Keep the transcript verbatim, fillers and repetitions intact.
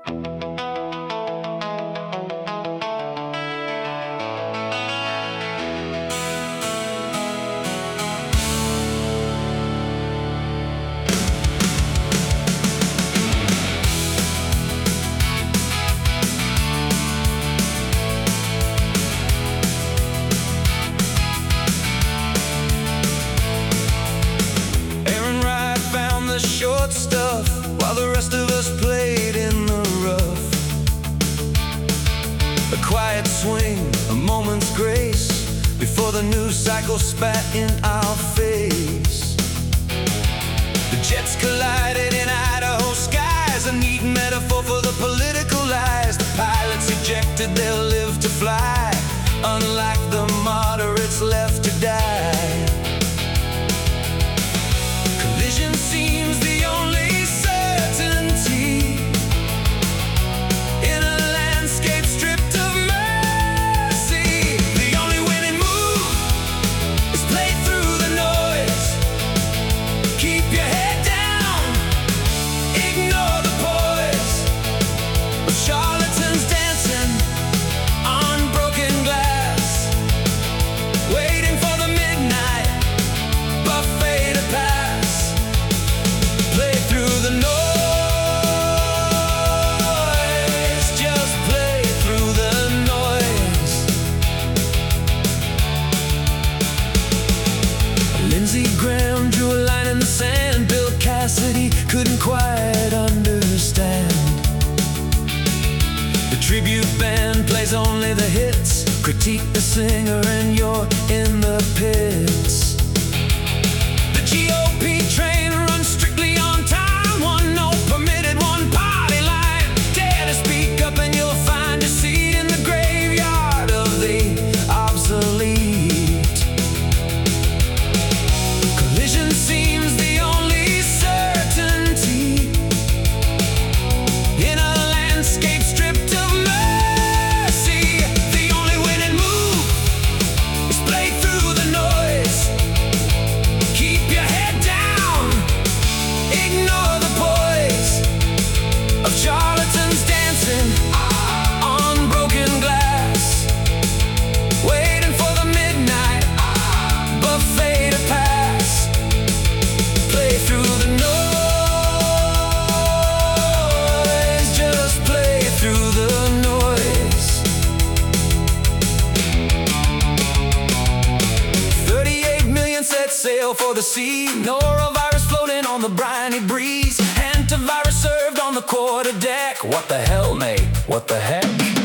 The short stuff while the rest of us played in the rough. A quiet swing, a moment's grace before the news cycle spat in our face. The jets collided in Idaho skies, a neat metaphor for the political lies. The pilots ejected, they'll live to fly, unlike the moderates left to die. Collision seems the only certainty in a landscape stripped of mercy. The only winning move is play through the noise. Keep your head down, ignore the poise of charlatans dancing on broken glass, waiting for the midnight buffet to pass. The noise, just play through the noise. Lindsey Graham drew a line in the sand. Bill Cassidy couldn't quite understand. The tribute band plays only the hits. Critique the singer and you're in the pits. The G O P train runs strictly on time. Charlatans dancing on broken glass, waiting for the midnight buffet to pass. Play through the noise, just play through the noise. thirty-eight million set sail for the sea. Norovirus floating on the briny breeze. Antivirus served on the quarter deck. What the hell, mate? What the heck?